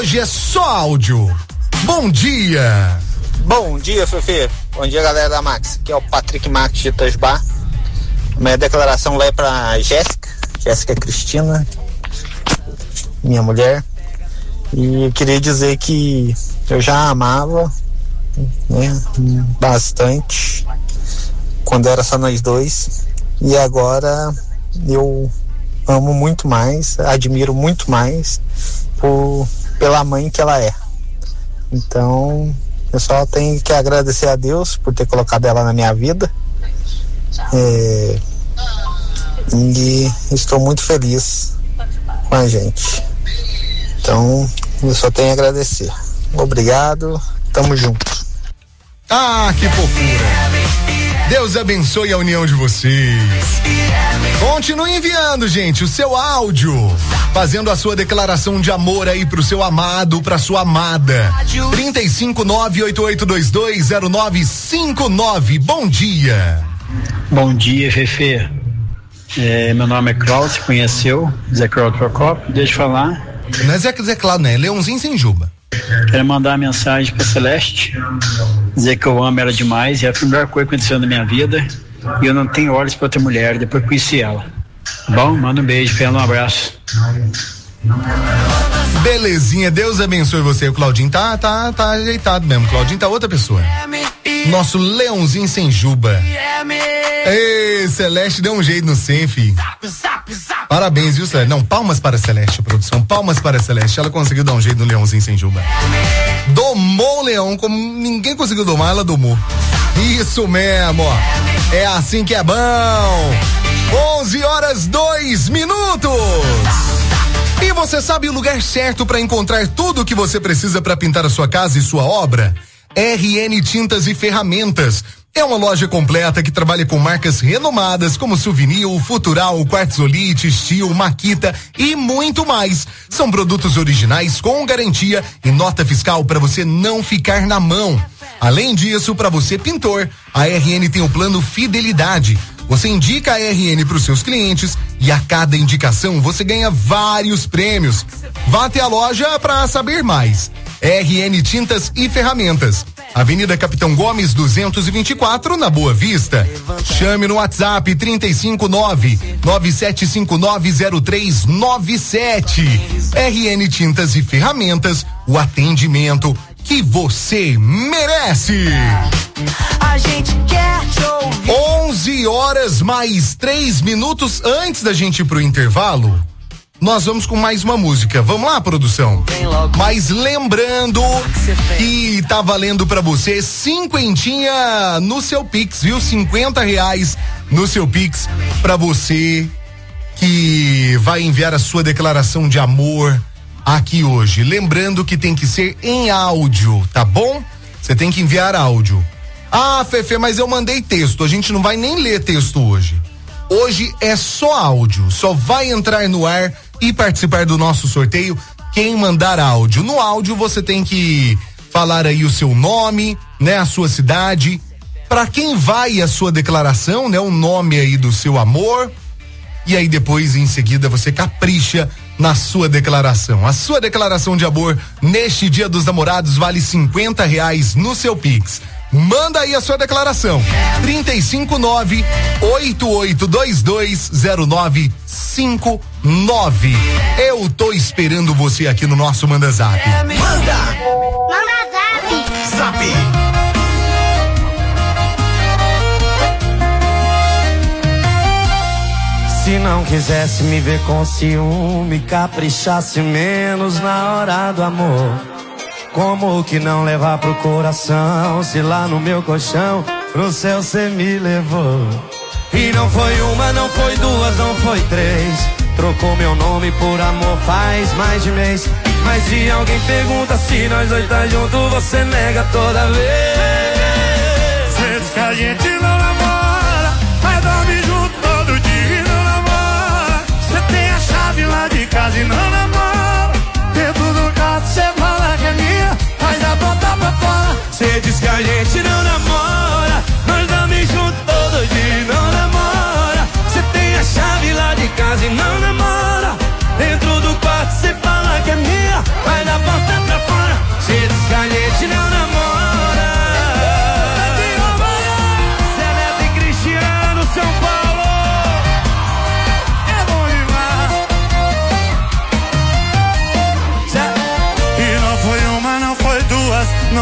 hoje é só áudio. Bom dia. Bom dia, Fefe. Bom dia, galera da Max. Aqui é o Patrick Max de Itajubá. Minha declaração lá é pra Jéssica Cristina, minha mulher. E eu queria dizer que eu já amava, né, bastante quando era só nós dois. E agora eu amo muito mais, admiro muito mais pela mãe que ela é. Então eu só tenho que agradecer a Deus por ter colocado ela na minha vida, e estou muito feliz com a gente. Então eu só tenho a agradecer. Obrigado, tamo junto. Ah, que fofura. Deus abençoe a união de vocês. Continue enviando, gente, o seu áudio, fazendo a sua declaração de amor aí pro seu amado, pra sua amada. 35988220959. Bom dia. Bom dia, Fefe. Meu nome é Cláudio, se conheceu, Zé Cláudio Procópio, deixa eu falar. Não é Zé Cláudio, né? Leãozinho sem juba. Quero mandar uma mensagem pra Celeste, dizer que eu amo ela demais, é a primeira coisa que aconteceu na minha vida, e eu não tenho olhos pra outra mulher, depois que conheci ela. Bom, manda um beijo pra ela, um abraço. Belezinha, Deus abençoe você. O Claudinho tá ajeitado mesmo. O Claudinho tá outra pessoa. Nosso leãozinho sem juba. Ei, Celeste deu um jeito no 100, fi. Parabéns, viu, Celeste? Não, palmas para a Celeste, produção. Palmas para a Celeste. Ela conseguiu dar um jeito no leãozinho sem juba. Domou o leão, como ninguém conseguiu domar, ela domou. Isso mesmo, ó. É assim que é bom. 11h02. E você sabe o lugar certo para encontrar tudo o que você precisa para pintar a sua casa e sua obra? RN Tintas e Ferramentas. É uma loja completa que trabalha com marcas renomadas como Souvenir, Futural, Quartzolite, Steel, Makita e muito mais. São produtos originais com garantia e nota fiscal para você não ficar na mão. Além disso, para você pintor, a RN tem o plano Fidelidade. Você indica a RN para os seus clientes e a cada indicação você ganha vários prêmios. Vá até a loja para saber mais. RN Tintas e Ferramentas. Avenida Capitão Gomes 224, na Boa Vista. Chame no WhatsApp 359-97590397. RN Tintas e Ferramentas, o atendimento que você merece. A gente quer te ouvir. 11h03 antes da gente ir pro intervalo. Nós vamos com mais uma música. Vamos lá, produção? Mas lembrando que tá valendo pra você 50 no seu Pix, viu? R$50 no seu Pix pra você que vai enviar a sua declaração de amor aqui hoje. Lembrando que tem que ser em áudio, tá bom? Você tem que enviar áudio. Ah, Fefe, mas eu mandei texto. A gente não vai nem ler texto hoje. Hoje é só áudio. Só vai entrar no ar e participar do nosso sorteio quem mandar áudio. No áudio você tem que falar aí o seu nome, né, a sua cidade, para quem vai a sua declaração, né, o nome aí do seu amor, e aí depois em seguida você capricha na sua declaração. A sua declaração de amor neste Dia dos Namorados vale R$50 no seu Pix. Manda aí a sua declaração. 359-88220959. Eu tô esperando você aqui no nosso Manda Zap. Manda Zap. Zap. Se não quisesse me ver com ciúme, caprichasse menos na hora do amor. Como que não levar pro coração, se lá no meu colchão pro céu cê me levou? E não foi uma, não foi duas, não foi três. Trocou meu nome por amor faz mais de mês. Mas se alguém pergunta se nós dois tá junto, você nega toda vez. Cê diz que a gente não namora, mas dorme junto todo dia e não namora. Cê tem a chave lá de casa e não namora. Dentro do carro cê fala que é minha, mas a porta pra fora. Cê diz que a gente não namora, nós dorme junto todo dia e não namora. Cê tem a chave lá de casa e não namora. Dentro do quarto cê fala que é minha, mas a porta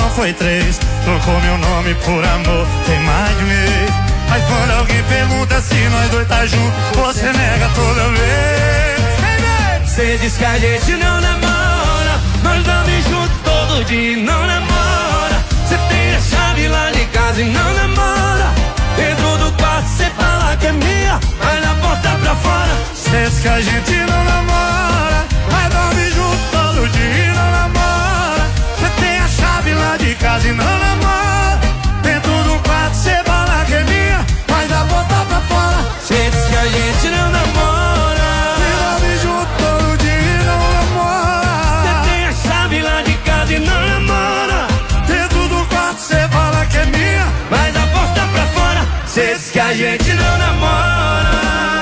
não foi 3. Trocou meu nome por amor, tem mais de mês. Mas quando alguém pergunta se nós dois tá junto, você nega toda vez. Cê diz que a gente não namora, nós dormimos juntos todo dia, não namora. Cê tem a chave lá de casa e não namora. Dentro do quarto cê fala que é minha, mas na porta pra fora cê diz que a gente não namora, mas dorme junto todo dia e não namora. Cê tem a chave lá de casa e não namora. Dentro do quarto cê fala que é minha, mas na porta pra fora cê diz que a gente não namora. Cê dorme junto todo dia e não namora. Cê tem a chave lá de casa e não namora. Dentro do quarto cê fala que é minha, mas na porta pra fora cê diz que a gente não namora.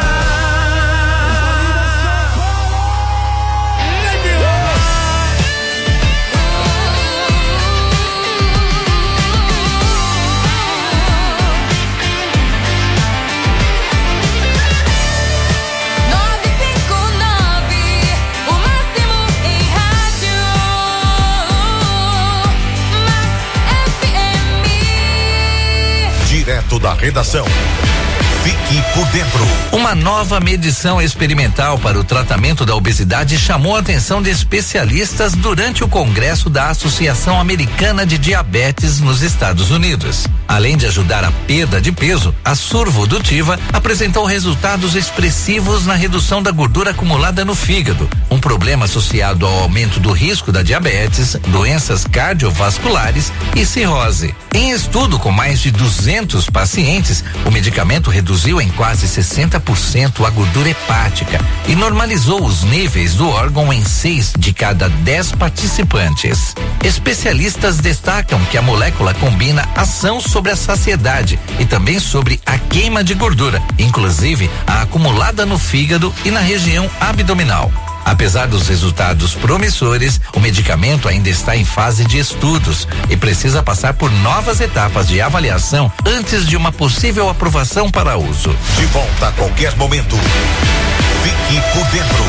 Direto da redação. Fique por dentro. Uma nova medição experimental para o tratamento da obesidade chamou a atenção de especialistas durante o Congresso da Associação Americana de Diabetes nos Estados Unidos. Além de ajudar a perda de peso, a survodutiva apresentou resultados expressivos na redução da gordura acumulada no fígado, um problema associado ao aumento do risco da diabetes, doenças cardiovasculares e cirrose. Em estudo com mais de 200 pacientes, o medicamento reduziu em quase 60% a gordura hepática e normalizou os níveis do órgão em 6 de cada 10 participantes. Especialistas destacam que a molécula combina ação sobre a saciedade e também sobre a queima de gordura, inclusive a acumulada no fígado e na região abdominal. Apesar dos resultados promissores, o medicamento ainda está em fase de estudos e precisa passar por novas etapas de avaliação antes de uma possível aprovação para uso. De volta a qualquer momento. Fique por dentro.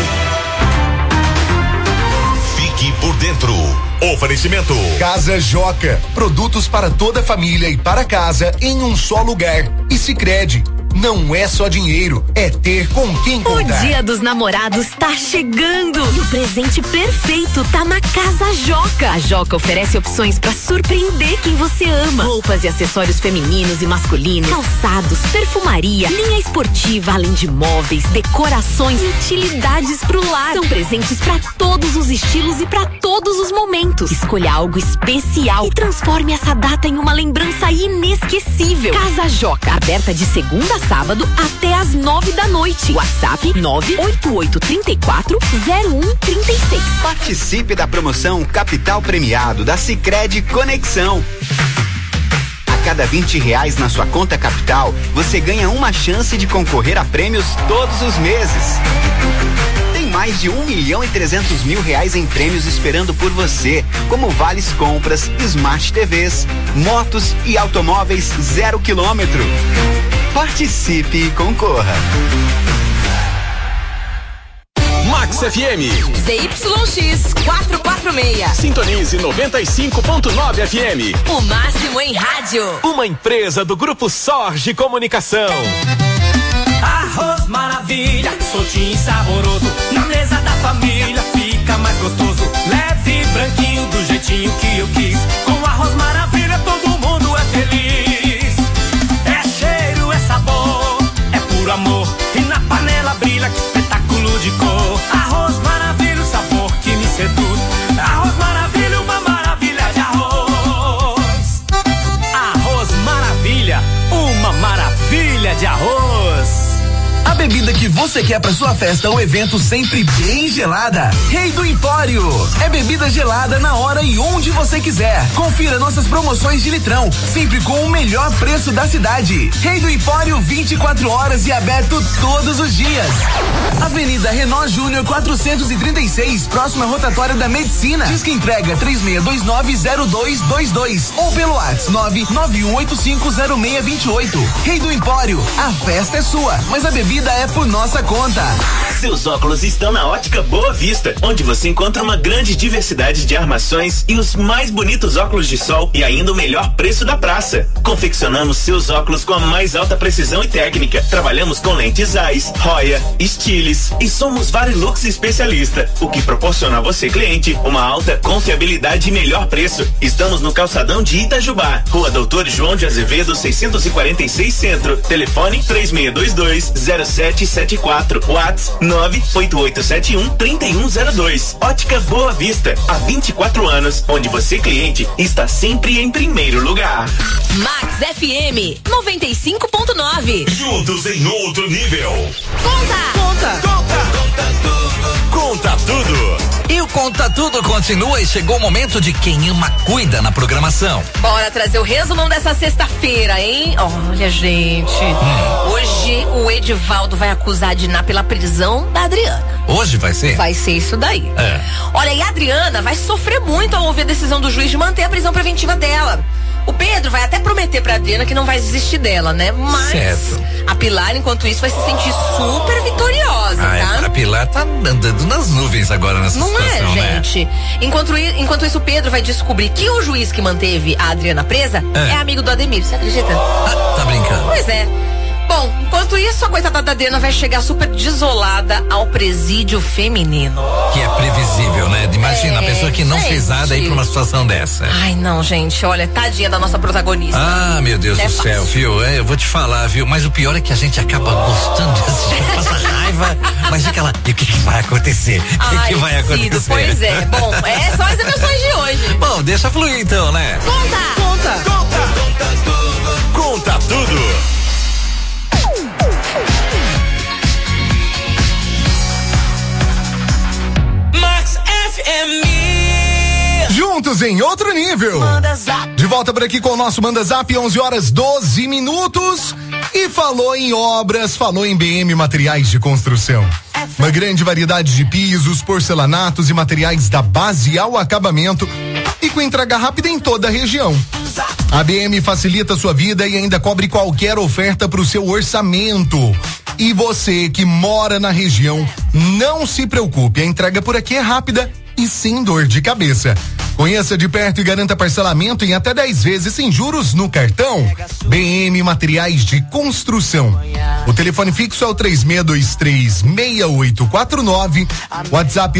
Fique por dentro. Oferecimento Casa Joca, produtos para toda a família e para casa em um só lugar. E Sicredi, não é só dinheiro, é ter com quem contar. O Dia dos Namorados tá chegando e o presente perfeito tá na Casa Joca. A Joca oferece opções pra surpreender quem você ama. Roupas e acessórios femininos e masculinos, calçados, perfumaria, linha esportiva, além de móveis, decorações e utilidades pro lar. São presentes pra todos os estilos e pra todos os momentos. Escolha algo especial e transforme essa data em uma lembrança inesquecível. Casa Joca, aberta de segunda a sábado até às 9 da noite. WhatsApp 988340136. Participe da promoção Capital Premiado da Sicredi Conexão. A cada R$20 na sua conta Capital, você ganha uma chance de concorrer a prêmios todos os meses. Tem mais de R$1.300.000 em prêmios esperando por você, como vales compras, Smart TVs, motos e automóveis 0 quilômetro. Participe e concorra. Max FM. ZYX 446. Sintonize 95.9 FM. O máximo em rádio. Uma empresa do Grupo Sorge Comunicação. Arroz maravilha, soltinho e saboroso. Na mesa da família fica mais gostoso. Leve e branquinho do jeitinho que eu quis. Com arroz maravilha todo mundo é feliz. É cheiro, é sabor, é puro amor. E na panela brilha, que espetáculo de cor. Arroz maravilha, o sabor que me seduz. Arroz maravilha, uma maravilha de arroz. Arroz maravilha, uma maravilha de arroz. A bebida que você quer para sua festa ou evento sempre bem gelada. Rei do Empório. É bebida gelada na hora e onde você quiser. Confira nossas promoções de litrão, sempre com o melhor preço da cidade. Rei do Empório, 24 horas e aberto todos os dias. Avenida Renault Júnior 436, próxima rotatória da Medicina. Disque entrega 36290222 ou pelo WhatsApp 991850628. Rei do Empório, a festa é sua, mas a bebida é por nossa conta. Seus óculos estão na Ótica Boa Vista, onde você encontra uma grande diversidade de armações e os mais bonitos óculos de sol e ainda o melhor preço da praça. Confeccionamos seus óculos com a mais alta precisão e técnica. Trabalhamos com lentes Zeiss, Roya, Stiles e somos Varilux especialista, o que proporciona a você, cliente, uma alta confiabilidade e melhor preço. Estamos no calçadão de Itajubá, Rua Doutor João de Azevedo, 646 Centro. Telefone 3622-0774. WhatsApp 98871-3102. Ótica Boa Vista, há 24 anos, onde você, cliente, está sempre em primeiro lugar. Max FM 95.9. Juntos em outro nível. Conta tudo. E o Conta Tudo continua e chegou o momento de quem ama cuida na programação. Bora trazer o resumão dessa sexta-feira, hein? Olha, gente, hoje o Edivaldo vai acusar a Diná pela prisão da Adriana. Hoje vai ser? Vai ser isso daí. É. Olha, e a Adriana vai sofrer muito ao ouvir a decisão do juiz de manter a prisão preventiva dela. O Pedro vai até prometer pra Adriana que não vai desistir dela, né? Mas certo. A Pilar, enquanto isso, vai se sentir super vitoriosa, tá? A Pilar tá andando nas nuvens agora nessa situação, não é, gente? Né? Enquanto isso, o Pedro vai descobrir que o juiz que manteve a Adriana presa é amigo do Ademir, você acredita? Tá brincando? Pois é. Bom, enquanto isso, a coitada da Adriana vai chegar super desolada ao presídio feminino. Que é previsível, né? Imagina, a pessoa que não fez nada aí pra uma situação dessa. Ai, não, gente, olha, tadinha da nossa protagonista. Ah, meu Deus do céu, viu? Eu vou te falar, viu? Mas o pior é que a gente acaba gostando de assistir, passa raiva, mas fica lá, e o que vai acontecer? O que vai acontecer? Cido, pois é. Bom, são as emoções de hoje. Bom, deixa fluir então, né? Conta tudo. Max FM. Juntos em outro nível. De volta por aqui com o nosso Manda Zap, 11h12. E falou em obras, falou em BM Materiais de Construção. Uma grande variedade de pisos, porcelanatos e materiais da base ao acabamento e com entrega rápida em toda a região. A BM facilita a sua vida e ainda cobre qualquer oferta para o seu orçamento. E você que mora na região, não se preocupe, a entrega por aqui é rápida e sem dor de cabeça. Conheça de perto e garanta parcelamento em até 10 vezes sem juros no cartão. BM Materiais de Construção. O telefone fixo é o 3623-6849, WhatsApp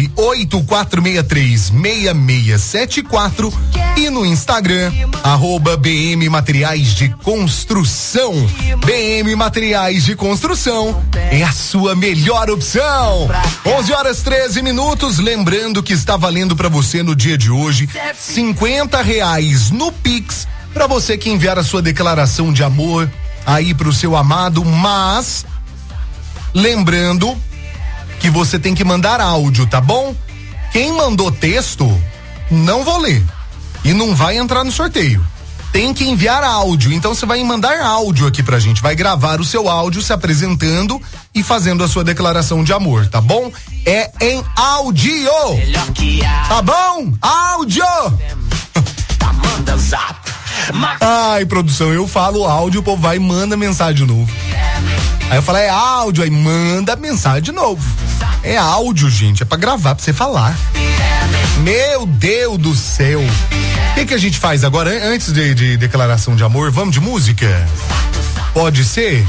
98463-6674 e no Instagram, @BM Materiais de Construção. BM Materiais de Construção é a sua melhor opção. 11h13. Lembrando que está valendo para você no dia de hoje R$50 no Pix para você que enviar a sua declaração de amor aí pro seu amado, mas lembrando que você tem que mandar áudio, tá bom? Quem mandou texto, não vou ler e não vai entrar no sorteio. Tem que enviar áudio, então você vai mandar áudio aqui pra gente, vai gravar o seu áudio se apresentando e fazendo a sua declaração de amor, tá bom? É em áudio, tá bom? Áudio! Ai, produção, eu falo áudio, o povo vai e manda mensagem de novo. Aí eu falo, é áudio, aí manda mensagem de novo. É áudio, gente, é pra gravar, pra você falar. Meu Deus do céu. O que a gente faz agora, antes de declaração de amor? Vamos de música? Pode ser?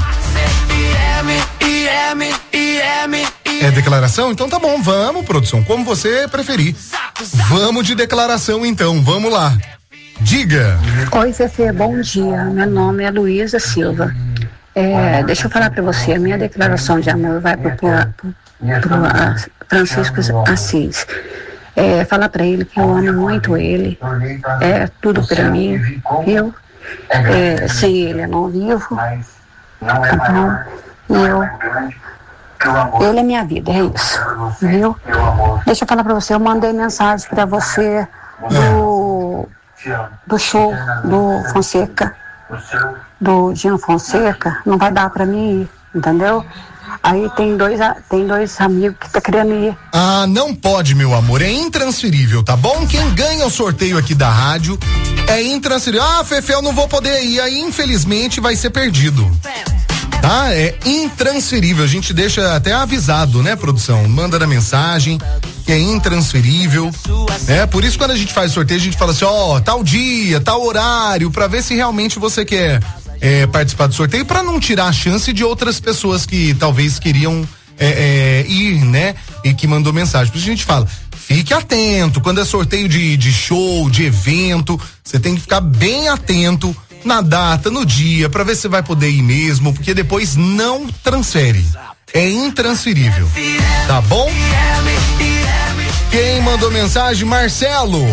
É declaração? Então tá bom, vamos, produção, como você preferir. Vamos de declaração então, vamos lá. Diga. Oi, Fefe, bom dia. Meu nome é Luísa Silva. Deixa eu falar pra você, a minha declaração de amor vai pro Francisco Assis. Falar pra ele que eu amo muito ele, é tudo pra mim, viu? Sem ele eu não vivo, tá bom? Ele é minha vida, é isso, viu? Deixa eu falar pra você, eu mandei mensagem pra você do show do Fonseca, do Gino Fonseca, não vai dar pra mim ir, entendeu? Aí tem dois amigos que tá querendo ir. Ah, não pode, meu amor, é intransferível, tá bom? Quem ganha o sorteio aqui da rádio é intransferível. Ah, Fefe, eu não vou poder ir, aí infelizmente vai ser perdido. Tá? É intransferível. A gente deixa até avisado, né, produção? Manda na mensagem que é intransferível. Por isso quando a gente faz sorteio, a gente fala assim, tal dia, tal horário, pra ver se realmente você quer participar do sorteio, pra não tirar a chance de outras pessoas que talvez queriam ir, né? E que mandou mensagem. Por isso a gente fala, fique atento, quando é sorteio de show, de evento, você tem que ficar bem atento na data, no dia, pra ver se você vai poder ir mesmo, porque depois não transfere. É intransferível. Tá bom? Quem mandou mensagem? Marcelo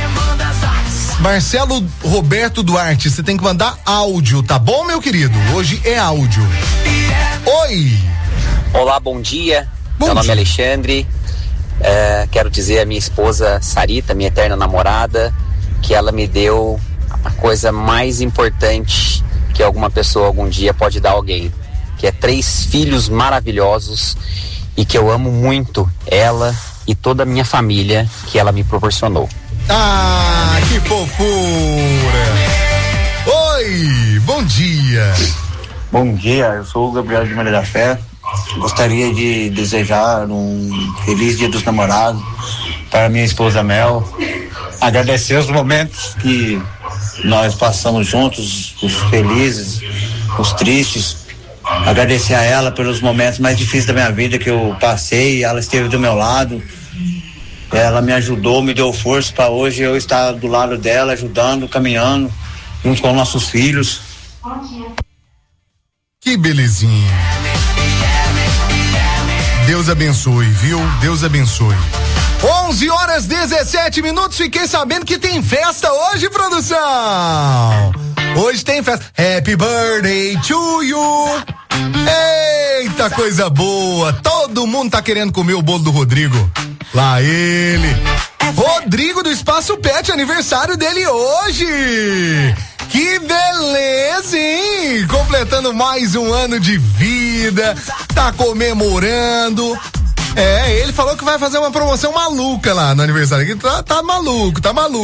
Roberto Duarte, você tem que mandar áudio, tá bom, meu querido? Hoje é áudio. Oi! Olá, bom dia. Meu nome é Alexandre. Quero dizer à minha esposa Sarita, minha eterna namorada, que ela me deu a coisa mais importante que alguma pessoa algum dia pode dar a alguém, que é 3 filhos maravilhosos e que eu amo muito ela e toda a minha família que ela me proporcionou. Ah, que fofura! Oi, bom dia! Bom dia, eu sou o Gabriel de Maria da Fé. Gostaria de desejar um feliz Dia dos Namorados para minha esposa Mel. Agradecer os momentos que nós passamos juntos, os felizes, os tristes. Agradecer a ela pelos momentos mais difíceis da minha vida que eu passei. Ela esteve do meu lado. Ela me ajudou, me deu força para hoje eu estar do lado dela, ajudando, caminhando, junto com nossos filhos. Que belezinha. Deus abençoe, viu? Deus abençoe. 11h17. Fiquei sabendo que tem festa hoje, produção. Hoje tem festa. Happy birthday to you. Eita, coisa boa. Todo mundo tá querendo comer o bolo do Rodrigo. Lá ele. Rodrigo do Espaço Pet, aniversário dele hoje. Que beleza, hein? Completando mais um ano de vida. Tá comemorando. Ele falou que vai fazer uma promoção maluca lá no aniversário. Tá maluco.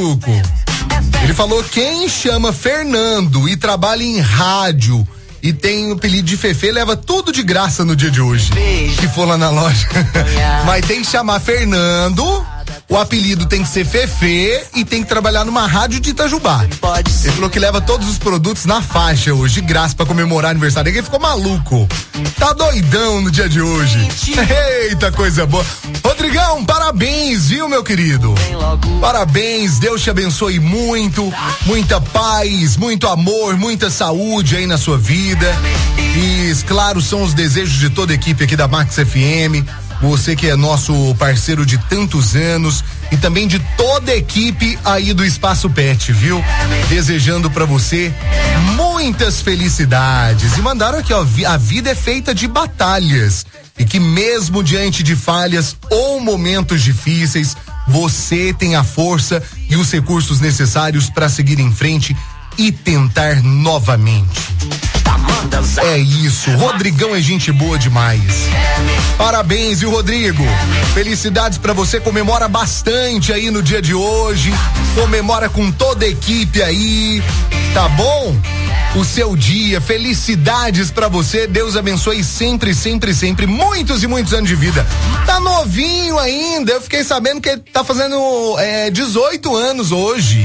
Ele falou quem chama Fernando e trabalha em rádio e tem o apelido de Fefe, leva tudo de graça no dia de hoje. Se for lá na loja. Mas tem que chamar Fernando, o apelido tem que ser Fefe e tem que trabalhar numa rádio de Itajubá. Ele falou que leva todos os produtos na faixa hoje, de graça, pra comemorar o aniversário. Ele ficou maluco. Tá doidão no dia de hoje. Eita, coisa boa. Rodrigão, parabéns, viu, meu querido? Parabéns, Deus te abençoe muito, muita paz, muito amor, muita saúde aí na sua vida. E, claro, são os desejos de toda a equipe aqui da Max FM. Você que é nosso parceiro de tantos anos e também de toda a equipe aí do Espaço Pet, viu? Desejando pra você muitas felicidades. E mandaram aqui, ó, a vida é feita de batalhas e que mesmo diante de falhas ou momentos difíceis, você tem a força e os recursos necessários para seguir em frente e tentar novamente. É isso, Rodrigão é gente boa demais. Parabéns, viu, Rodrigo? Felicidades pra você, comemora bastante aí no dia de hoje, comemora com toda a equipe aí, tá bom? O seu dia, felicidades pra você, Deus abençoe sempre, sempre, sempre, muitos e muitos anos de vida. Tá novinho ainda, eu fiquei sabendo que ele tá fazendo 18 anos hoje.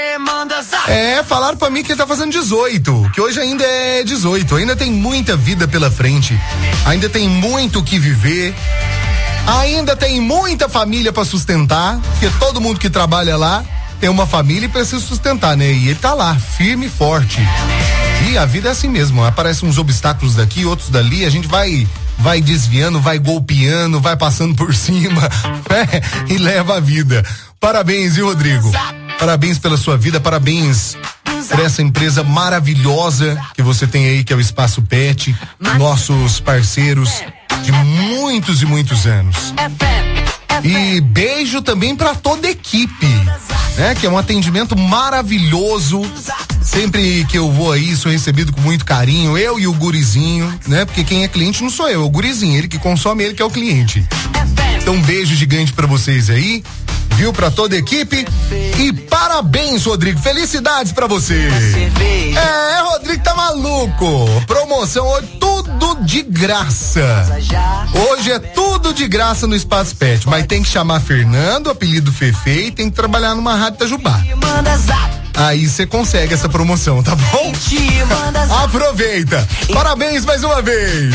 Falaram pra mim que ele tá fazendo 18, que hoje ainda é 18, ainda tem muita vida pela frente, ainda tem muito o que viver, ainda tem muita família pra sustentar, porque todo mundo que trabalha lá tem uma família e precisa sustentar, né? E ele tá lá, firme e forte. E a vida é assim mesmo, aparecem uns obstáculos daqui, outros dali, a gente vai desviando, vai golpeando, vai passando por cima, né? E leva a vida. Parabéns, viu, Rodrigo? Parabéns pela sua vida, parabéns por essa empresa maravilhosa que você tem aí, que é o Espaço Pet, nossos parceiros de muitos e muitos anos. E beijo também pra toda a equipe, né? Que é um atendimento maravilhoso. Sempre que eu vou aí, sou recebido com muito carinho, eu e o gurizinho, né? Porque quem é cliente não sou eu, é o gurizinho, ele que consome, ele que é o cliente. Então, um beijo gigante pra vocês aí, viu? Pra toda a equipe. E parabéns, Rodrigo. Felicidades pra você. Rodrigo tá maluco. Promoção hoje, tudo de graça. Hoje é tudo de graça no Espaço Pet, mas tem que chamar Fernando, apelido Fefe, e tem que trabalhar numa rádio Itajubá. Aí você consegue essa promoção, tá bom? Aproveita. Parabéns mais uma vez.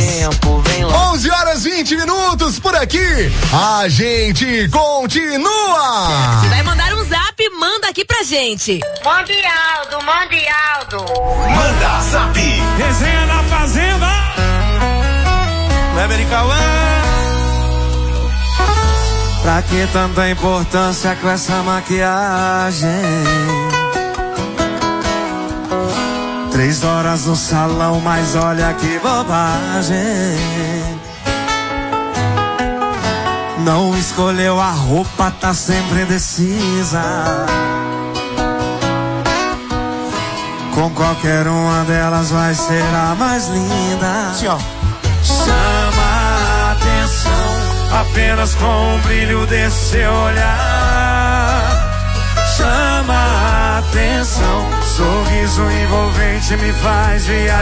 11h20 por aqui. A gente continua. Se vai mandar um zap, manda aqui pra gente. Mande Aldo. Manda zap. Resenha na Fazenda. Kleber e Cauã. Pra que tanta importância com essa maquiagem? 3 horas no salão, mas olha que bobagem. Não escolheu a roupa, tá sempre indecisa. Com qualquer uma delas vai ser a mais linda. Chama a atenção apenas com o brilho desse seu olhar. Chama a atenção, sorriso envolvente me faz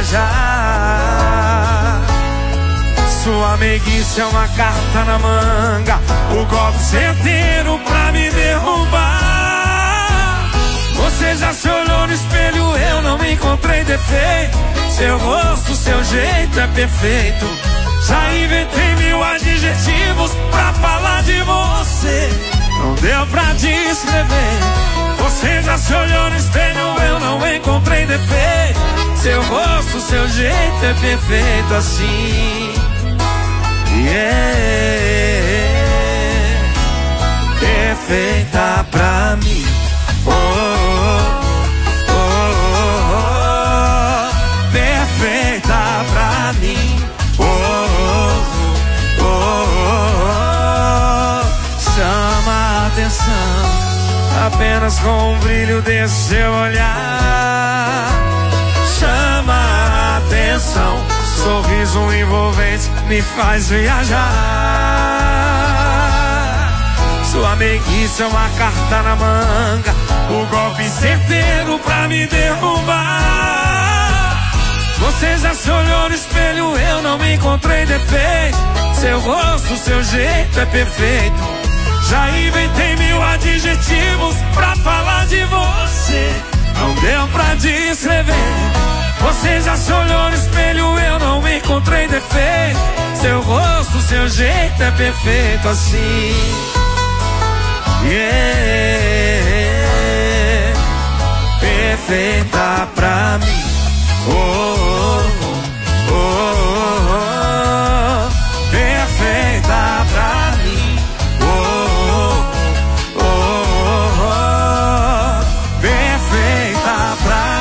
viajar. Sua meiguice é uma carta na manga, o golpe certeiro pra me derrubar. Você já se olhou no espelho, eu não encontrei defeito. Seu rosto, seu jeito é perfeito. Já inventei 1000 adjetivos pra falar de você. Não deu pra descrever. Você já se olhou no espelho, eu não encontrei defeito. Seu rosto, seu jeito é perfeito assim. Perfeita pra mim. Oh, oh, oh, oh, oh. Perfeita pra mim. Oh, oh, oh, oh. Chama a atenção apenas com o brilho desse seu olhar. Chama a atenção, sorriso envolvente me faz viajar. Sua meiguice é uma carta na manga, o golpe certeiro pra me derrubar. Você já se olhou no espelho, eu não encontrei defeito. Seu rosto, seu jeito é perfeito. Já inventei 1000 adjetivos pra falar de você. Não deu pra descrever. Você já se olhou no espelho, eu não encontrei defeito. Seu rosto, seu jeito é perfeito assim. Perfeita pra mim. Oh, oh, oh, oh, oh. Perfeita pra mim. Oh, oh, oh, oh, oh. Perfeita pra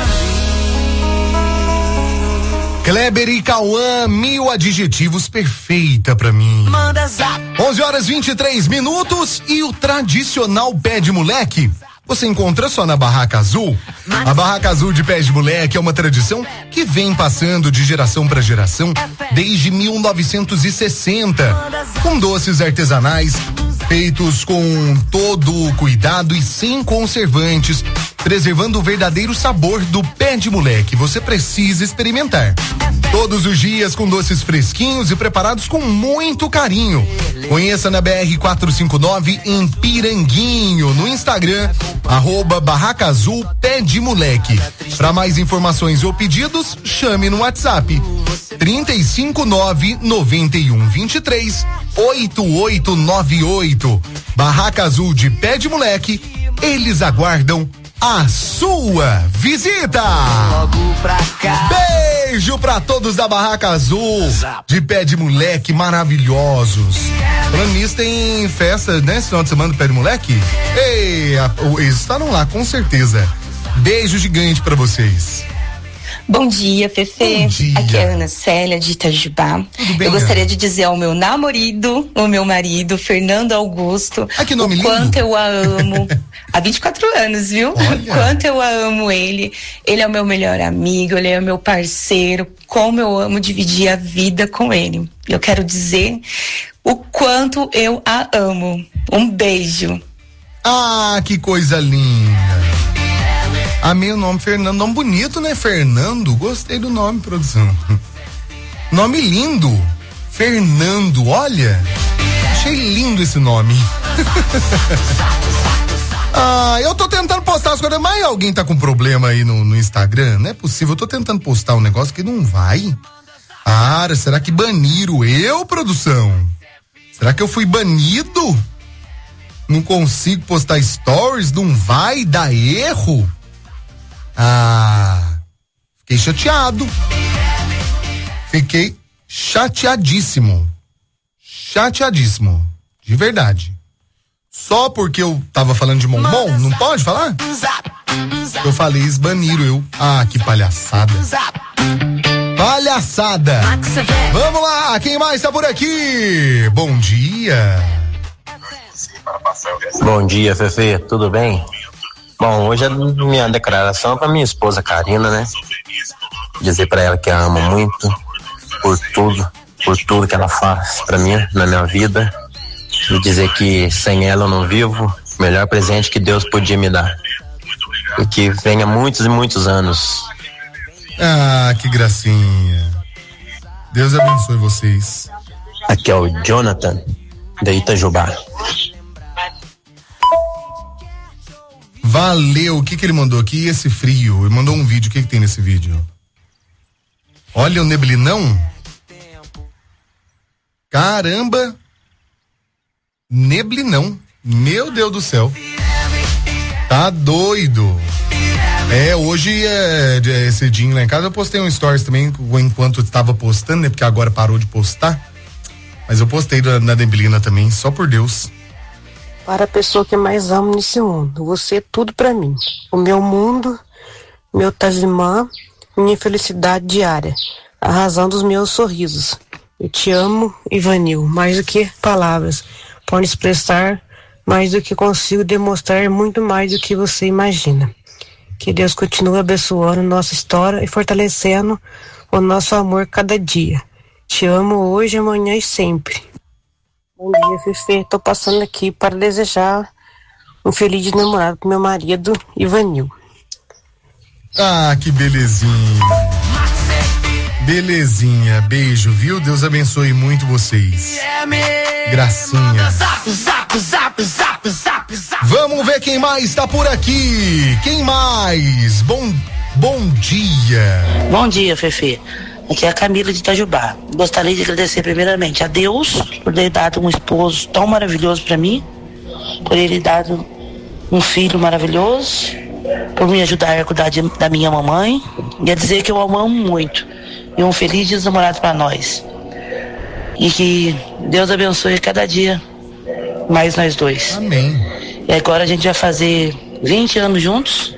mim. Kleber e Cauã, 1000 adjetivos, perfeita pra mim. Manda zap. 11h23 e o tradicional pé de moleque você encontra só na Barraca Azul. A Barraca Azul de Pés de Moleque é uma tradição que vem passando de geração para geração desde 1960, com doces artesanais feitos com todo o cuidado e sem conservantes, preservando o verdadeiro sabor do pé de moleque. Você precisa experimentar. Todos os dias com doces fresquinhos e preparados com muito carinho. Conheça na BR-459 em Piranguinho, no Instagram, @Barraca Azul Pé de Moleque. Para mais informações ou pedidos, chame no WhatsApp 35991238898. Barraca Azul de Pé de Moleque, eles aguardam a sua visita. Beijo pra todos da Barraca Azul de Pé de Moleque, maravilhosos. Falando nisso, tem festa, né, esse final de semana do Pé de Moleque? Ei, eles estarão lá, com certeza. Beijo gigante pra vocês. Bom dia, Fefe. Bom dia. Aqui é a Ana Célia de Itajubá. Bem, eu gostaria de dizer ao meu namorado, o meu marido, Fernando Augusto, que nome o lindo. quanto eu a amo. Há 24 anos, viu? Olha. Quanto eu a amo ele. Ele é o meu melhor amigo, ele é o meu parceiro. Como eu amo dividir a vida com ele. Eu quero dizer o quanto eu a amo. Um beijo. Ah, que coisa linda. Amei o nome Fernando, nome bonito, né? Fernando, gostei do nome, produção. Nome lindo. Fernando, olha. Achei lindo esse nome. Eu tô tentando postar as coisas, mas alguém tá com problema aí no Instagram? Não é possível, eu tô tentando postar um negócio que não vai. Será que baniram eu, produção? Será que eu fui banido? Não consigo postar stories? Não vai? Dá erro? Fiquei chateado. Fiquei chateadíssimo. Chateadíssimo. De verdade. Só porque eu tava falando de bombom, não pode falar? Eu falei, baniram eu. Que palhaçada. Palhaçada. Vamos lá, quem mais tá por aqui? Bom dia. Bom dia, Fefe, tudo bem? Bom, hoje a minha declaração é pra minha esposa Karina, né? Dizer pra ela que a amo muito, por tudo que ela faz pra mim, na minha vida. E dizer que sem ela eu não vivo, o melhor presente que Deus podia me dar. E que venha muitos e muitos anos. Que gracinha. Deus abençoe vocês. Aqui é o Jonathan, de Itajubá. Valeu, o que ele mandou aqui? Esse frio, ele mandou um vídeo, o que tem nesse vídeo? Olha o neblinão. Caramba. Neblinão, meu Deus do céu. Tá doido. Hoje cedinho lá em casa eu postei um stories também, enquanto eu estava postando, né? Porque agora parou de postar. Mas eu postei na neblina também, só por Deus. Para a pessoa que mais amo nesse mundo, você é tudo pra mim. O meu mundo, meu talismã, minha felicidade diária, a razão dos meus sorrisos. Eu te amo, Ivanil, mais do que palavras. Pode expressar mais do que consigo demonstrar, muito mais do que você imagina. Que Deus continue abençoando nossa história e fortalecendo o nosso amor cada dia. Te amo hoje, amanhã e sempre. Bom dia, Fefe. Tô passando aqui para desejar um feliz dia de namorado pro meu marido, Ivanil. Que belezinha. Belezinha, beijo, viu? Deus abençoe muito vocês. Gracinha. Vamos ver quem mais tá por aqui. Quem mais? Bom dia. Bom dia, Fefe. Aqui é a Camila de Itajubá. Gostaria de agradecer primeiramente a Deus por ter dado um esposo tão maravilhoso para mim, por ele dado um filho maravilhoso, por me ajudar a cuidar da minha mamãe, e a dizer que eu amo muito. E um feliz dia dos namorados para nós. E que Deus abençoe cada dia mais nós dois. Amém. E agora a gente vai fazer 20 anos juntos.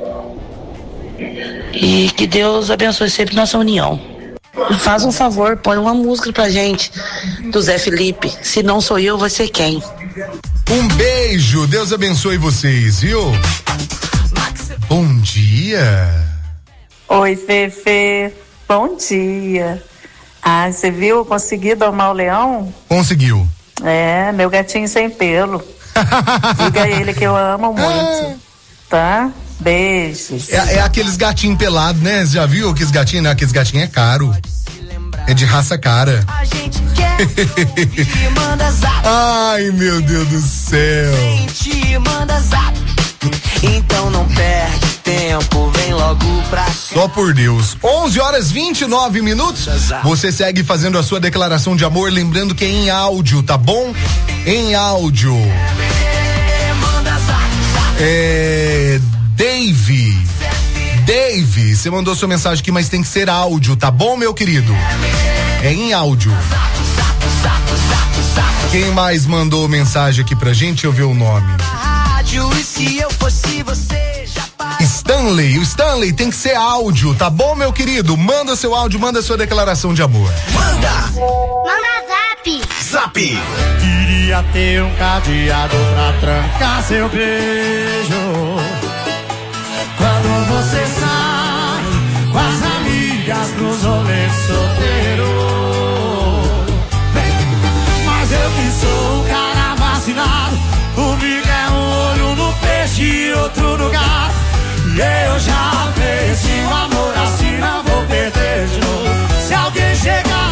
E que Deus abençoe sempre nossa união. Faz um favor, põe uma música pra gente do Zé Felipe. Se não sou eu, vai ser quem? Um beijo, Deus abençoe vocês, viu? Bom dia. Oi, Fefe. Bom dia. Você viu? Eu consegui domar o leão? Conseguiu. Meu gatinho sem pelo. Diga a ele que eu amo muito. Tá? Beijos. É aqueles gatinhos pelados, né? Você já viu aqueles gatinhos? Não, aqueles gatinhos é caro. É de raça cara. Ai, meu Deus do céu. Então não perde tempo, vem logo pra cá. Só por Deus. 11h29. Você segue fazendo a sua declaração de amor, lembrando que é em áudio, tá bom? Em áudio. Dave, você mandou sua mensagem aqui, mas tem que ser áudio, tá bom, meu querido? É em áudio. Quem mais mandou mensagem aqui pra gente? Deixa eu ver o nome. Stanley, o Stanley tem que ser áudio, tá bom, meu querido? Manda seu áudio, manda sua declaração de amor. Manda Zap. Queria ter um cadeado pra trancar seu beijo. Quando você sai com as amigas nos rolês solteiro. Mas eu que sou o cara vacinado, comigo é um olho no peixe e outro no gato. E eu já pensei, o amor assim não vou perder de novo. Se alguém chegar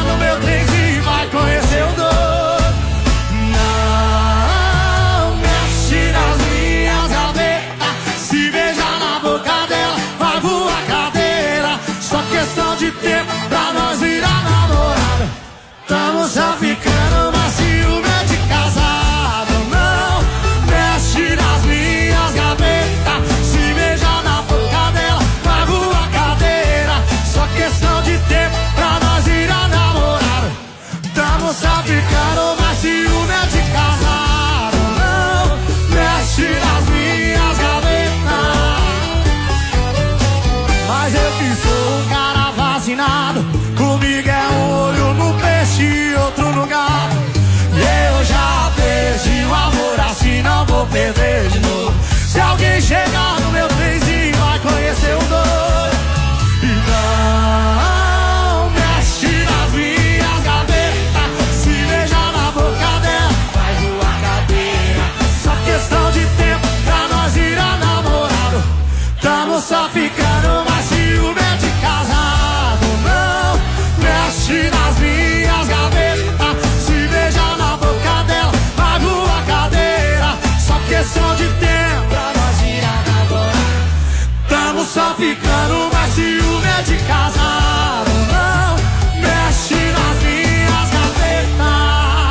vou perder de novo. Se alguém chegar no meu trenzinho, vai conhecer o doido. E não mexe nas minhas gavetas. Se beijar na boca dela, vai voar cadeira. Só questão de tempo pra nós virar namorado. Tamo só ficando, mas ciúme é de casado. Não mexe nas minhas gavetas. Se beijar na boca dela, vai voar cadeira. Só questão de tempo pra nós virar namorado. Tamo só ficando, mas ciúme é de casado. Não mexe nas minhas gavetas.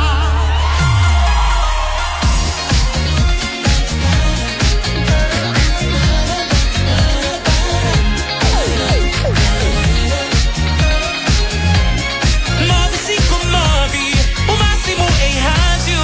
O máximo em rádio.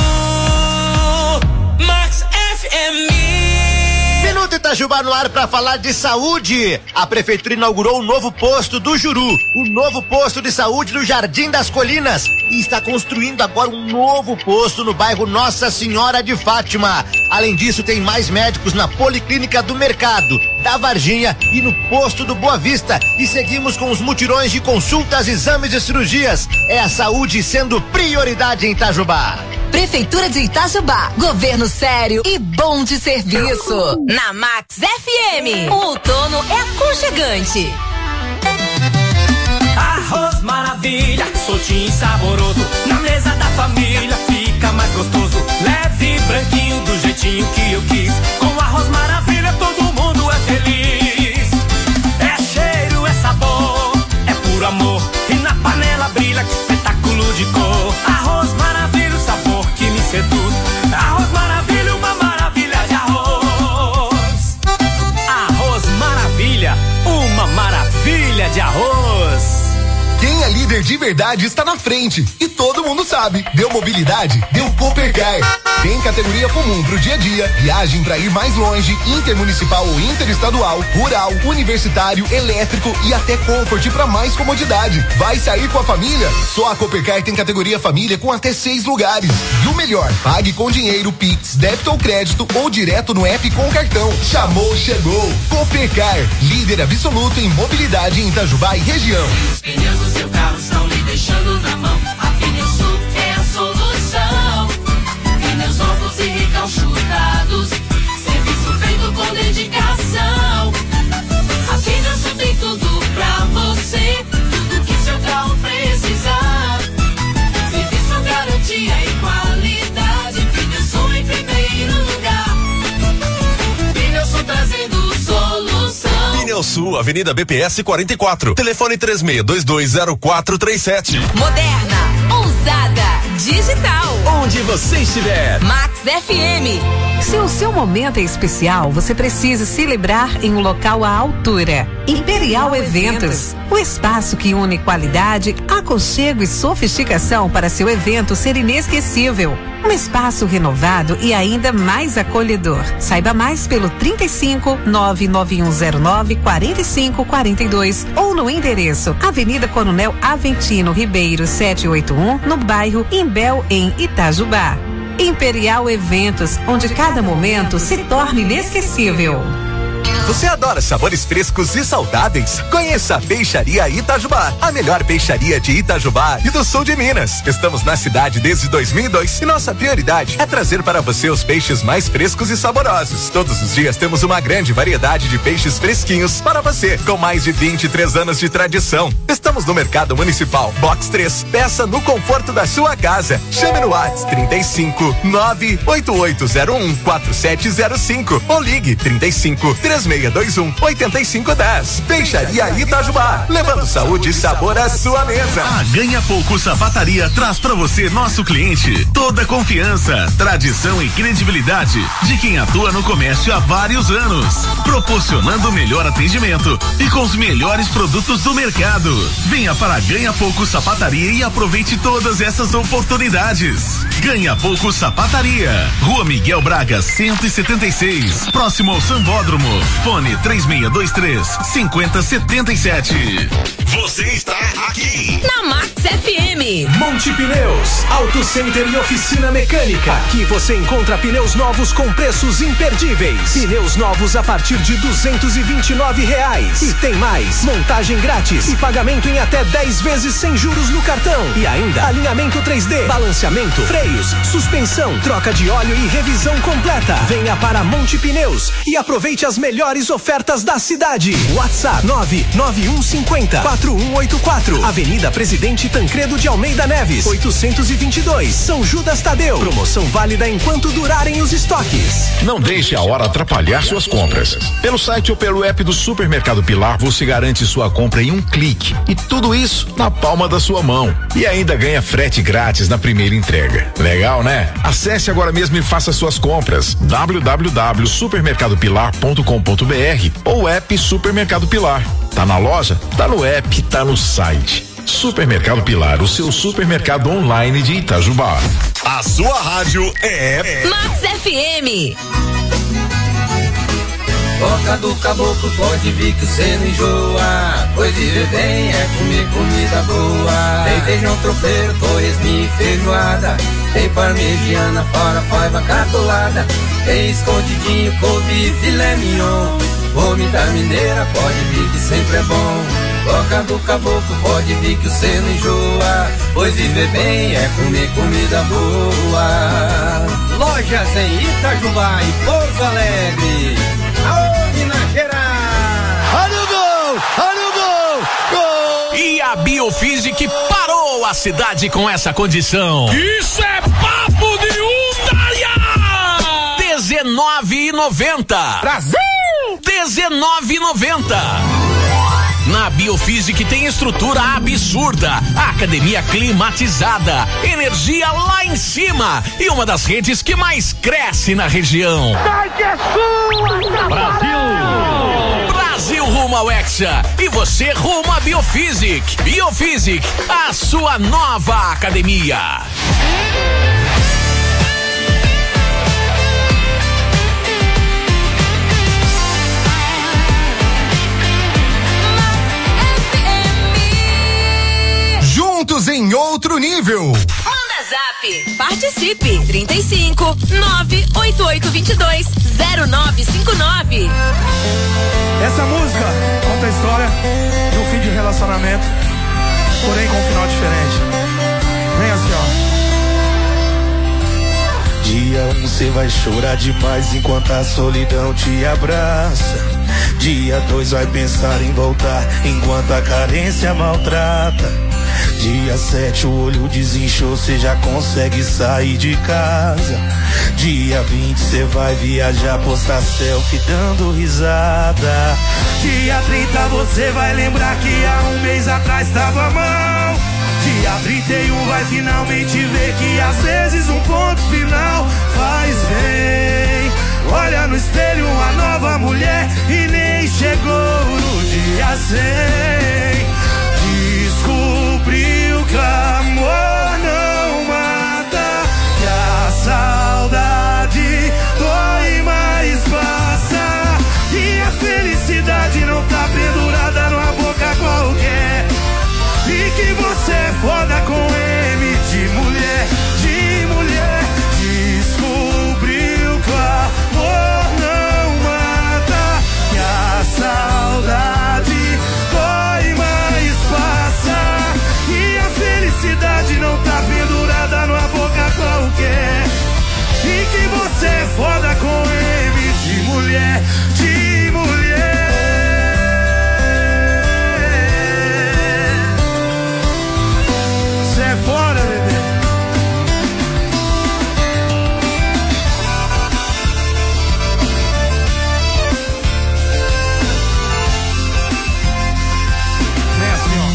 Max FM. Minuto Itajubá no ar para falar de saúde. A prefeitura inaugurou um novo posto do Juru, o novo posto de saúde do Jardim das Colinas, e está construindo agora um novo posto no bairro Nossa Senhora de Fátima. Além disso, tem mais médicos na Policlínica do Mercado, da Varginha e no posto do Boa Vista. E seguimos com os mutirões de consultas, exames e cirurgias. É a saúde sendo prioridade em Itajubá. Prefeitura de Itajubá, governo sério e bom de serviço. Na Max FM, o outono é aconchegante. Arroz maravilha, soltinho e saboroso. Na mesa da família fica mais gostoso. Leve e branquinho do jeitinho que eu quis. Com arroz maravilha todo mundo é feliz. É cheiro, é sabor, é puro amor. E na panela brilha, que espetáculo de cor. Arroz maravilha, o sabor que me seduz. Arroz maravilha, uma maravilha de arroz. Arroz maravilha, uma maravilha de arroz. Quem é líder de verdade está na frente. E todo mundo sabe. Deu mobilidade? Deu Coopercar. Tem categoria comum pro dia a dia, viagem pra ir mais longe, intermunicipal ou interestadual, rural, universitário, elétrico e até Comfort pra mais comodidade. Vai sair com a família? Só a Coopercar tem categoria família com até 6 lugares. E o melhor, pague com dinheiro, Pix, débito ou crédito ou direto no app com cartão. Chamou, chegou. Coopercar, líder absoluto em mobilidade em Itajubá e região. Os pneus do seu carro estão lhe deixando na mão. A Pneusul é a solução. Pneus novos e recalchutados. Serviço feito com dedicação. A Pneusul tem tudo pra você. Tudo que seu carro precisar. Serviço, garantia e qualidade. Pneusul em primeiro lugar. Pneusul trazendo solução. Pneusul, Avenida BPS 44. Telefone 36220437. Moderna, ousada, digital. Onde você estiver. Max FM. Se o seu momento é especial, você precisa celebrar em um local à altura. Imperial Eventos. O espaço que une qualidade, aconchego e sofisticação para seu evento ser inesquecível. Um espaço renovado e ainda mais acolhedor. Saiba mais pelo 35 99109 4542 ou no endereço Avenida Coronel Aventino Ribeiro 781, no bairro Imbel, em Itajubá. Imperial Eventos, onde cada momento se torna inesquecível. Você adora sabores frescos e saudáveis? Conheça a Peixaria Itajubá, a melhor peixaria de Itajubá e do sul de Minas. Estamos na cidade desde 2002 e nossa prioridade é trazer para você os peixes mais frescos e saborosos. Todos os dias temos uma grande variedade de peixes fresquinhos para você, com mais de 23 anos de tradição. Estamos no Mercado Municipal, Box 3. Peça no conforto da sua casa. Chame no WhatsApp 35 98801 4705 ou ligue 35 3621 8510. Peixaria Itajubá, levando saúde e sabor à sua mesa. A Ganha Pouco Sapataria traz pra você, nosso cliente, toda a confiança, tradição e credibilidade de quem atua no comércio há vários anos, proporcionando o melhor atendimento e com os melhores produtos do mercado. Venha para a Ganha Pouco Sapataria e aproveite todas essas oportunidades. Ganha Pouco Sapataria, Rua Miguel Braga 176, próximo ao Sambódromo. Fone 3623 5077. você está aqui. Na Max FM. Monte Pneus, Auto Center e oficina mecânica. Aqui você encontra pneus novos com preços imperdíveis. Pneus novos a partir de R$229. E tem mais, montagem grátis e pagamento em até 10 vezes sem juros no cartão. E ainda, alinhamento 3D, balanceamento, freios, suspensão, troca de óleo e revisão completa. Venha para Monte Pneus e aproveite as melhores ofertas da cidade. WhatsApp 99150-4184. Avenida Presidente Tancredo de Almeida Neves, 822, São Judas Tadeu. Promoção válida enquanto durarem os estoques. Não deixe a hora atrapalhar suas compras. Pelo site ou pelo app do Supermercado Pilar, você garante sua compra em um clique. E tudo isso na palma da sua mão. E ainda ganha frete grátis na primeira entrega. Legal, né? Acesse agora mesmo e faça suas compras. www.supermercadopilar.com.br ou app Supermercado Pilar. Tá na loja? Tá no app, tá no site. Supermercado Pilar, o seu supermercado online de Itajubá. A sua rádio é Max FM. Boca do caboclo, pode vir que você não enjoa. Pois viver bem é comer comida boa. Tem feijão tropeiro, torresminho e feijoada. Tem parmegiana, fora, catolada. Tem escondidinho, couve e filé mignon. Comida mineira, pode vir que sempre é bom. Boca do caboclo, pode vir que você não enjoa. Pois viver bem é comer comida boa. Lojas em Itajubá e Pouso Alegre. Aô, Minas Gerais! Olha o gol! Olha o gol! Gol! E a Biofísic parou a cidade com essa condição. Isso é papo de Undaia! R$19,90. Brasil! R$19,90. Na Biofísic tem estrutura absurda, academia climatizada, energia lá em cima e uma das redes que mais cresce na região. Sai que é sua! Brasil! Brasil rumo ao Hexa e você rumo à Biofísic. Biofísic, a sua nova academia. Juntos em outro nível. Manda Zap. Participe. 35 98822 0959. Essa música conta a história de um fim de relacionamento, porém com um final diferente. Vem assim, ó. Dia 1 cê vai chorar demais enquanto a solidão te abraça. Dia 2 vai pensar em voltar enquanto a carência maltrata. Dia 7 o olho desinchou, cê já consegue sair de casa. Dia 20 cê vai viajar, postar selfie dando risada. Dia 30 você vai lembrar que há um mês atrás tava mal. Dia 31 vai finalmente ver que às vezes um ponto final faz bem. Olha no espelho uma nova mulher e nem chegou no dia 100. Descobriu que amor não mata, que a saudade dói, mas passa. E a felicidade não tá pendurada numa boca qualquer. E que você é foda com M de mulher, de mulher. Descobriu que o amor não mata, que a saudade dói, mas passa. E a felicidade não tá pendurada numa boca qualquer. E que você é foda com M de mulher, de mulher. Cê é foda, bebê. Vem assim, ó.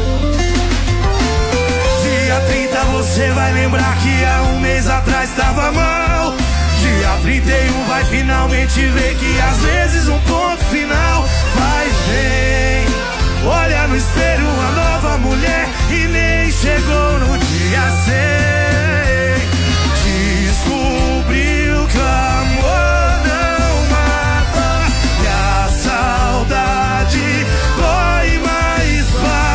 Dia 30 você vai lembrar que há um mês atrás tava mal. Dia 31 vai finalmente ver que às vezes um ponto final faz bem. Olha no espelho uma nova mulher e nem chegou no dia 100. Descobriu que o amor não mata, e a saudade dói, mais passa.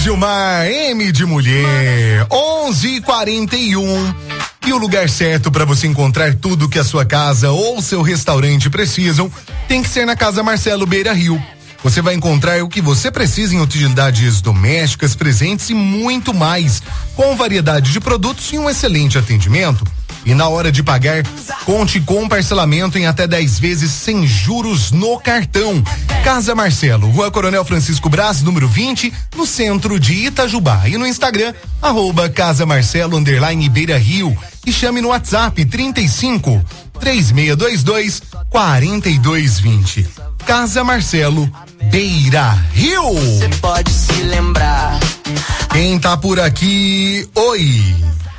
Gilmar, M de mulher, 11:41. E o lugar certo para você encontrar tudo que a sua casa ou seu restaurante precisam tem que ser na Casa Marcelo Beira Rio. Você vai encontrar o que você precisa em utilidades domésticas, presentes e muito mais, com variedade de produtos e um excelente atendimento. E na hora de pagar, conte com parcelamento em até 10 vezes sem juros no cartão. Casa Marcelo, Rua Coronel Francisco Brás, número 20, no centro de Itajubá. E no Instagram, @Casa Marcelo _Beira Rio. E chame no WhatsApp 35 3622 4220. Casa Marcelo Beira Rio. Você pode se lembrar. Quem tá por aqui? Oi.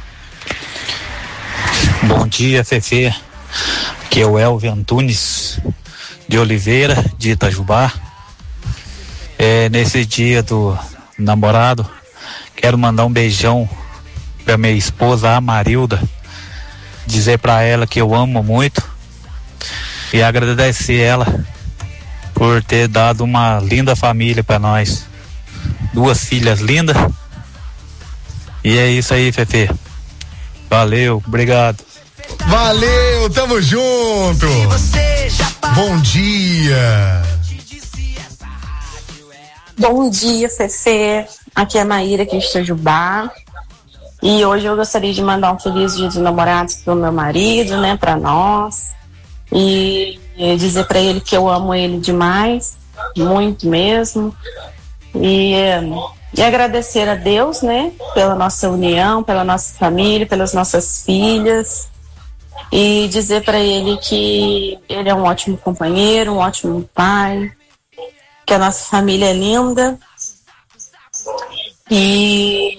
Bom dia, Fefe. Aqui é o Elvio Antunes de Oliveira, de Itajubá. Nesse dia do namorado, quero mandar um beijão pra minha esposa, a Marilda, dizer pra ela que eu amo muito e agradecer ela por ter dado uma linda família pra nós. 2 filhas lindas. E é isso aí, Fefe. Valeu, obrigado. Valeu, tamo junto. Bom dia. Bom dia, Fefe. Aqui é a Maíra, aqui de Itajubá. E hoje eu gostaria de mandar um feliz dia dos namorados pro meu marido, né, pra nós. E dizer pra ele que eu amo ele demais, muito mesmo. E agradecer a Deus, né, pela nossa união, pela nossa família, pelas nossas filhas. E dizer pra ele que ele é um ótimo companheiro, um ótimo pai, que a nossa família é linda. E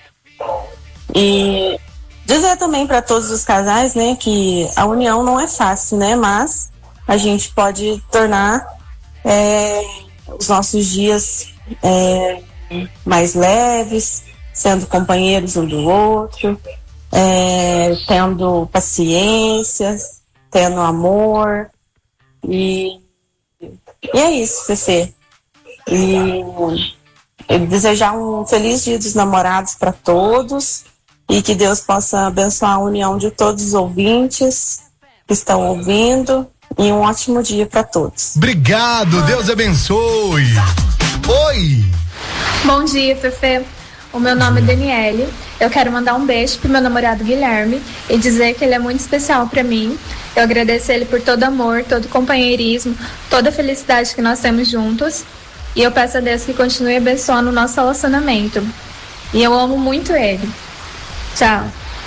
dizer também para todos os casais, né, que a união não é fácil, né, mas a gente pode tornar os nossos dias mais leves, sendo companheiros um do outro, tendo paciência, tendo amor, e é isso, Fefe. E desejar um feliz dia dos namorados para todos e que Deus possa abençoar a união de todos os ouvintes que estão ouvindo e um ótimo dia para todos. Obrigado, Deus abençoe. Oi. Bom dia, Fefe. O meu nome é Daniele. Eu quero mandar um beijo pro meu namorado Guilherme e dizer que ele é muito especial para mim. Eu agradeço ele por todo amor, todo companheirismo, toda a felicidade que nós temos juntos. E eu peço a Deus que continue abençoando o nosso relacionamento. E eu amo muito ele. Tchau.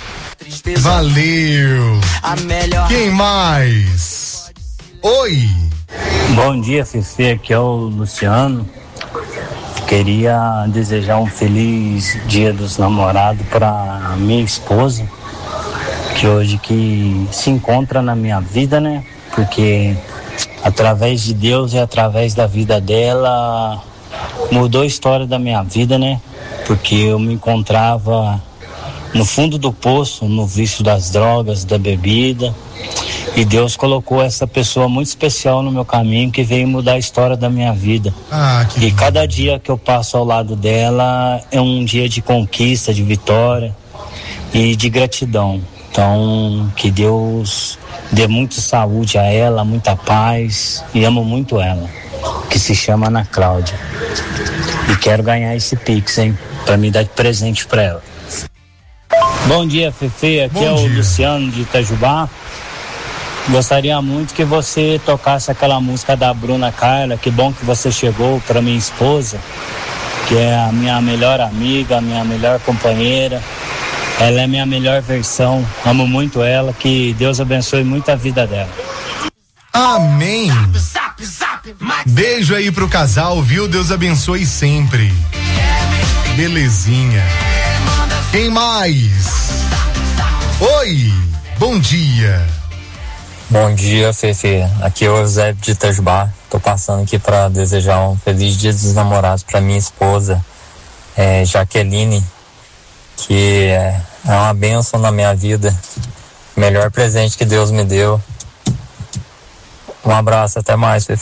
Valeu. Quem mais? Oi. Bom dia, Fefe. Aqui é o Luciano. Queria desejar um feliz dia dos namorados para minha esposa, que hoje que se encontra na minha vida, né? Porque através de Deus e através da vida dela mudou a história da minha vida, né? Porque eu me encontrava no fundo do poço, no vício das drogas, da bebida, e Deus colocou essa pessoa muito especial no meu caminho que veio mudar a história da minha vida. E cada dia que eu passo ao lado dela é um dia de conquista, de vitória e de gratidão. Então, que Deus dê muita saúde a ela, muita paz, e amo muito ela, que se chama Ana Cláudia. E quero ganhar esse Pix, hein, pra me dar de presente pra ela. Bom dia, Fefe, aqui é o Luciano de Itajubá. Gostaria muito que você tocasse aquela música da Bruna Carla, Que Bom Que Você Chegou, para minha esposa, que é a minha melhor amiga, a minha melhor companheira. Ela é a minha melhor versão, amo muito ela, que Deus abençoe muito a vida dela. Amém. Beijo aí pro casal, viu? Deus abençoe sempre. Belezinha. Quem mais? Oi, bom dia. Bom dia, Fefe. Aqui é o José de Itajubá. Tô passando aqui para desejar um feliz dia dos namorados para minha esposa, Jaqueline, que é uma bênção na minha vida. Melhor presente que Deus me deu. Um abraço, até mais, Fefe.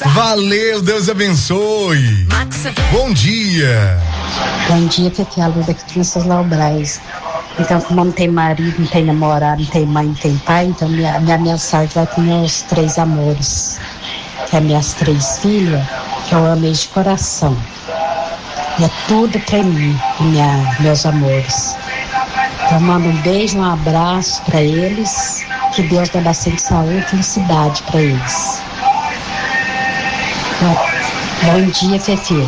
Valeu, Deus abençoe. Bom dia. Bom dia, Fefe, a luz aqui do Cislau Braz. Então, como não tem marido, não tem namorado, não tem mãe, não tem pai, então minha mensagem vai para meus 3 amores, que é minhas 3 filhas, que eu amei de coração. E é tudo para mim, meus amores. Então, mando um beijo, um abraço para eles, que Deus dê bastante saúde e felicidade para eles. Bom dia, Fefe.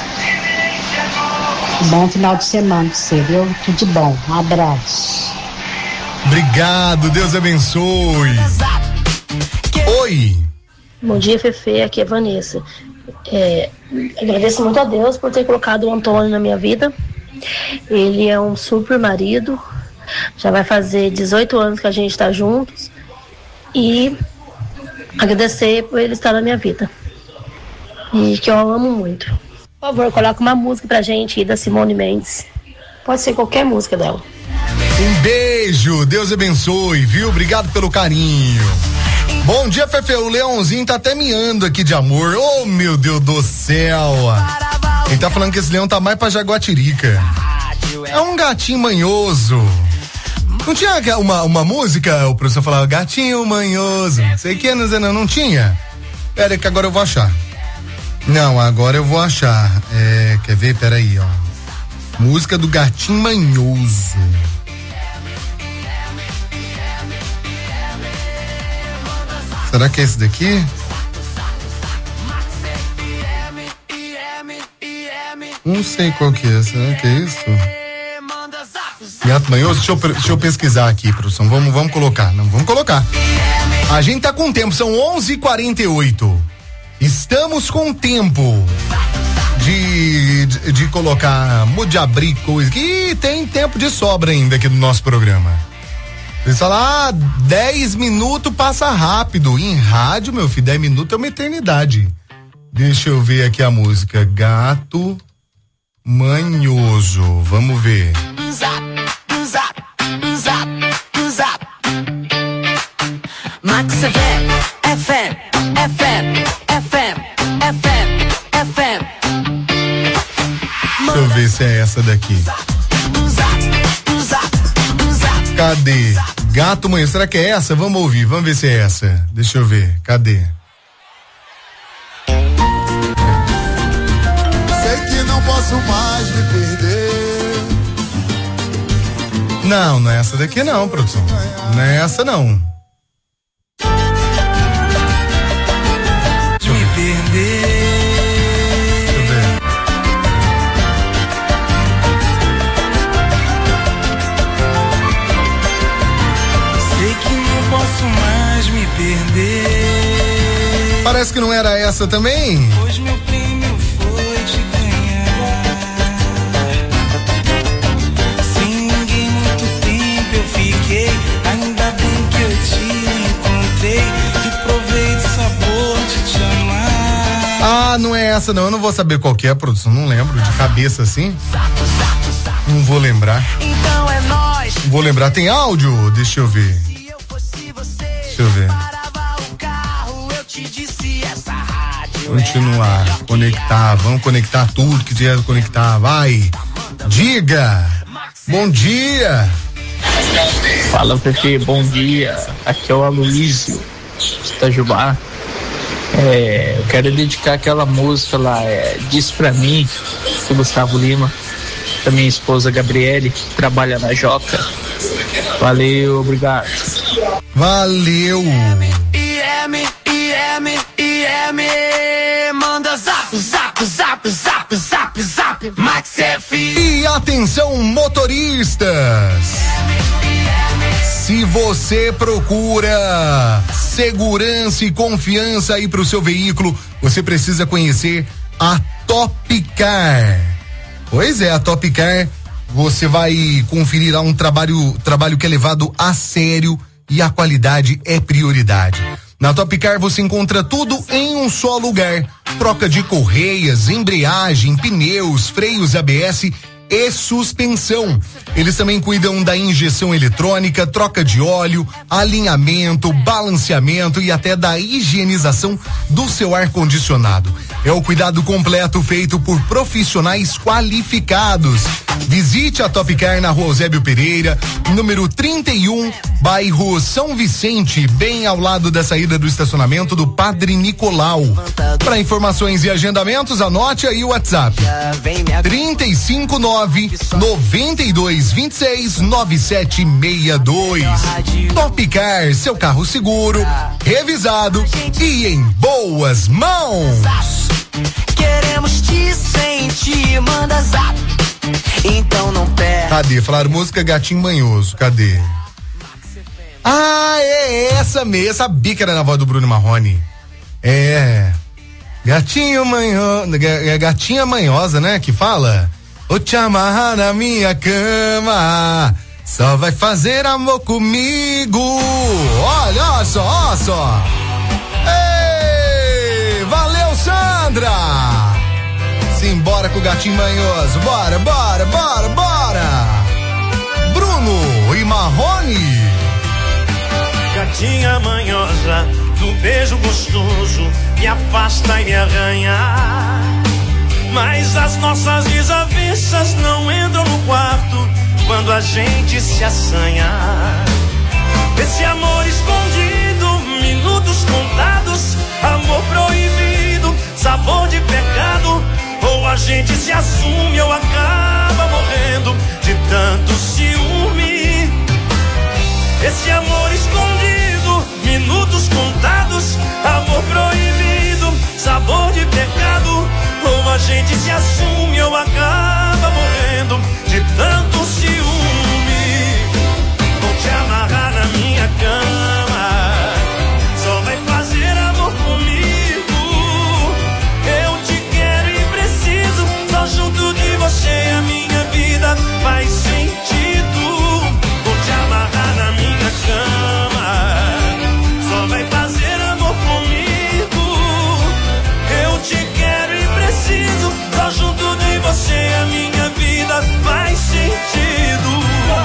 Bom final de semana pra você, viu? Tudo de bom. Um abraço. Obrigado, Deus abençoe. Oi. Bom dia, Fefe. Aqui é Vanessa. Agradeço muito a Deus por ter colocado o Antônio na minha vida. Ele é um super marido. Já vai fazer 18 anos que a gente tá juntos. E agradecer por ele estar na minha vida. E que eu amo muito. Por favor, coloca uma música pra gente aí da Simone Mendes. Pode ser qualquer música dela. Um beijo, Deus abençoe, viu? Obrigado pelo carinho. Bom dia, Fefe, o Leãozinho tá até miando aqui de amor. Oh, meu Deus do céu. Ele tá falando que esse leão tá mais pra Jaguatirica. É um gatinho manhoso. Não tinha uma música, o professor falava gatinho manhoso, sei que não tinha? Pera que agora eu vou achar. Não, agora eu vou achar. Quer ver? Peraí, ó. Música do gatinho manhoso. Será que é esse daqui? Não sei qual que é. Será que é isso? Gato manhoso? Deixa eu pesquisar aqui, produção. Vamos colocar. Não, vamos colocar. A gente tá com tempo, são 11h48. Estamos com tempo de colocar, de abrir coisa. E tem tempo de sobra ainda aqui no nosso programa. Vocês falam, 10 minutos passa rápido. Em rádio, meu filho, 10 minutos é uma eternidade. Deixa eu ver aqui a música. Gato manhoso. Vamos ver. Max FM. Deixa eu ver se é essa daqui. Cadê? Gato manhoso, será que é essa? Vamos ouvir, vamos ver se é essa. Deixa eu ver, cadê? Sei que não posso mais me perder. Não é essa daqui não, produção. Não é essa não. Me perder. Sei que não posso mais me perder. Parece que não era essa também. Hoje meu prêmio foi te ganhar. Sem ninguém muito tempo eu fiquei. Ainda bem que eu te encontrei. Que provei de sabor de te amar. Não é essa não, eu não vou saber qual que é, produção, não lembro, de cabeça assim. Não vou lembrar. Então é nóis. Não vou lembrar, tem áudio? Deixa eu ver. Deixa eu ver. Continuar, conectar, vamos conectar tudo que tiver conectar, vai. Diga. Bom dia. Fala, Fefe, bom dia. Aqui é o Aloysio de Itajubá. Eu quero dedicar aquela música lá, Diz Pra Mim, do Gustavo Lima, pra minha esposa Gabriele, que trabalha na Joca. Valeu, obrigado. Valeu. Manda zap, zap, zap, zap, zap, zap, Max FM. E atenção, motoristas. Se você procura segurança e confiança aí para o seu veículo, você precisa conhecer a Topcar. Pois é, a Topcar, você vai conferir lá um trabalho que é levado a sério e a qualidade é prioridade. Na Topcar você encontra tudo em um só lugar. Troca de correias, embreagem, pneus, freios ABS e suspensão. Eles também cuidam da injeção eletrônica, troca de óleo, alinhamento, balanceamento e até da higienização do seu ar-condicionado. É o cuidado completo feito por profissionais qualificados. Visite a Top Car na Rua Eusébio Pereira, número 31, bairro São Vicente, bem ao lado da saída do estacionamento do Padre Nicolau. Para informações e agendamentos, anote aí o WhatsApp: 359-9226-9762. Top Car, seu carro seguro, revisado e em boas mãos. Queremos te sentir, manda zap. Então não perde. Cadê? Falaram música Gatinho Manhoso. Cadê? Ah, é essa mesmo. Sabia que era na voz do Bruno Marrone. É. Gatinho Manhoso. É Gatinha Manhosa, né? Que fala. Vou te amarrar na minha cama. Só vai fazer amor comigo. Olha só, olha só. Ei, valeu, Sandra. Simbora com o Gatinho Manhoso. Bora, bora, bora, bora. Bruno e Marrone. Gatinha manhosa, do beijo gostoso, me afasta e me arranha. Mas as nossas desavenças não entram no quarto quando a gente se assanha. Esse amor escondido, minutos contados, amor proibido, sabor de pecado. Ou a gente se assume ou acaba morrendo de tanto ciúme. Esse amor escondido, minutos contados, amor proibido, sabor de pecado. Ou a gente se assume ou acaba morrendo de tanto ciúme. Vou te amarrar na minha cama, só vai fazer amor comigo. Junto de você a minha vida faz sentido. Vou te amarrar na minha cama, só vai fazer amor comigo. Eu te quero e preciso. Só junto de você a minha vida faz sentido.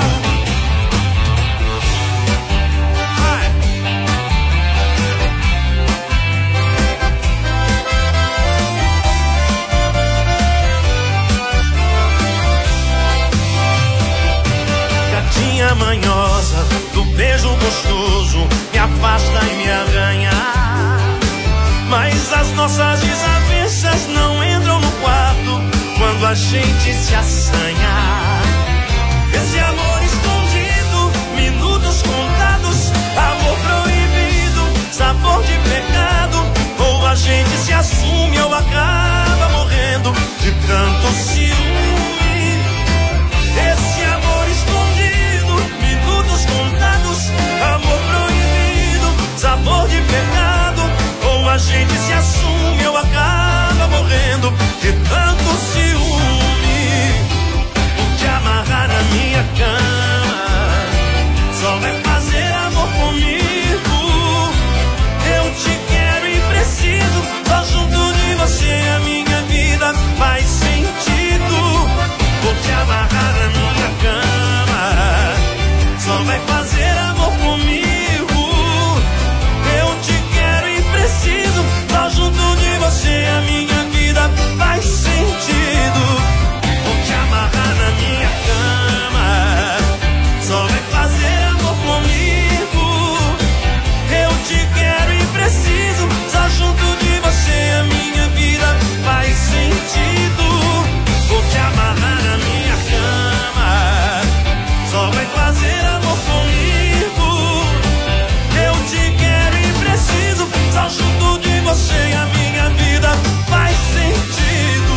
Manhosa, do beijo gostoso, me afasta e me arranha. Mas as nossas desavenças não entram no quarto quando a gente se assanha. Esse amor escondido, minutos contados, amor proibido, sabor de pecado. Ou a gente se assume ou acaba morrendo de tanto ciúme. Esse amor escondido, minutos contados, amor proibido, sabor de pecado. Ou a gente se assume ou acaba morrendo de tanto ciúme. Vou te amarrar na minha cama, só vai fazer amor comigo. Eu te quero e preciso. Só junto de você a minha vida faz sentido. Vou te amarrar na minha cama, só vai fazer amor comigo. Eu te quero e preciso. Só junto de você a minha vida faz sentido. Vou te amarrar na minha cama, só vai fazer amor comigo. Eu te quero e preciso. Só junto de você a minha vida faz sentido. Vou te amarrar na minha cama, só vai fazer amor comigo. Eu te quero e preciso. Só junto de você a minha vida faz sentido.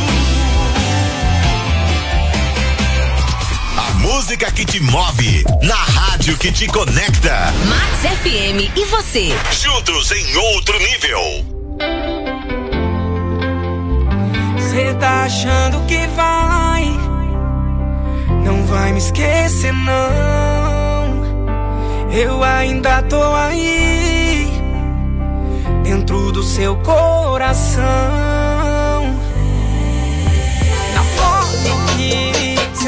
A música que te move, na rádio que te conecta. Max FM e você. Juntos em outro nível. Cê tá achando que não vai me esquecer não. Eu ainda tô aí, dentro do seu coração. Na forma que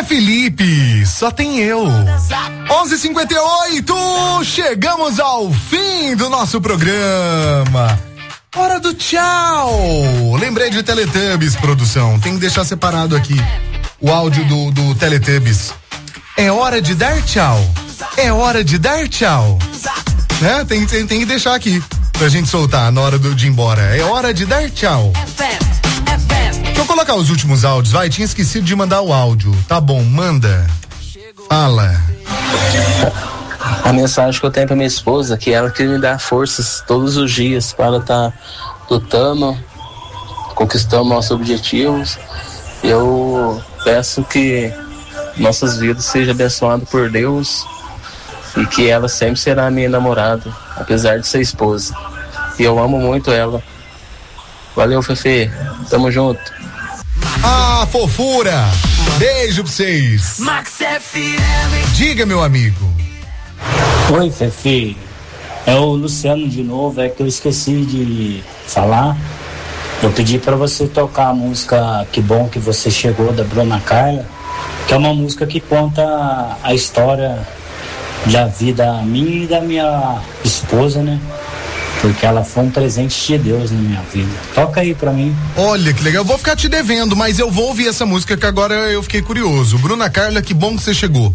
Felipe, só tem eu. 11:58, chegamos ao fim do nosso programa. Hora do tchau. Lembrei de Teletubbies, produção. Tem que deixar separado aqui o áudio do Teletubbies. É hora de dar tchau. É hora de dar tchau. Né? Tem que deixar aqui pra gente soltar na hora de ir embora. É hora de dar tchau. Deixa eu colocar os últimos áudios, vai. Tinha esquecido de mandar o áudio. Tá bom, manda. Fala. A mensagem que eu tenho pra minha esposa é que ela quer me dar forças todos os dias para estar lutando, conquistando nossos objetivos. Eu peço que nossas vidas sejam abençoadas por Deus e que ela sempre será minha namorada, apesar de ser esposa. E eu amo muito ela. Valeu, Fefe. Tamo junto. Ah, fofura. Beijo pra vocês. Diga, meu amigo. Oi, Fefe. É o Luciano de novo. É que eu esqueci de falar. Eu pedi pra você tocar a música Que Bom Que Você Chegou, da Bruna Carla, que é uma música que conta a história da vida minha e da minha esposa, né? Porque ela foi um presente de Deus na minha vida. Toca aí pra mim. Olha que legal, eu vou ficar te devendo, mas eu vou ouvir essa música que agora eu fiquei curioso. Bruna Carla, Que Bom Que Você Chegou.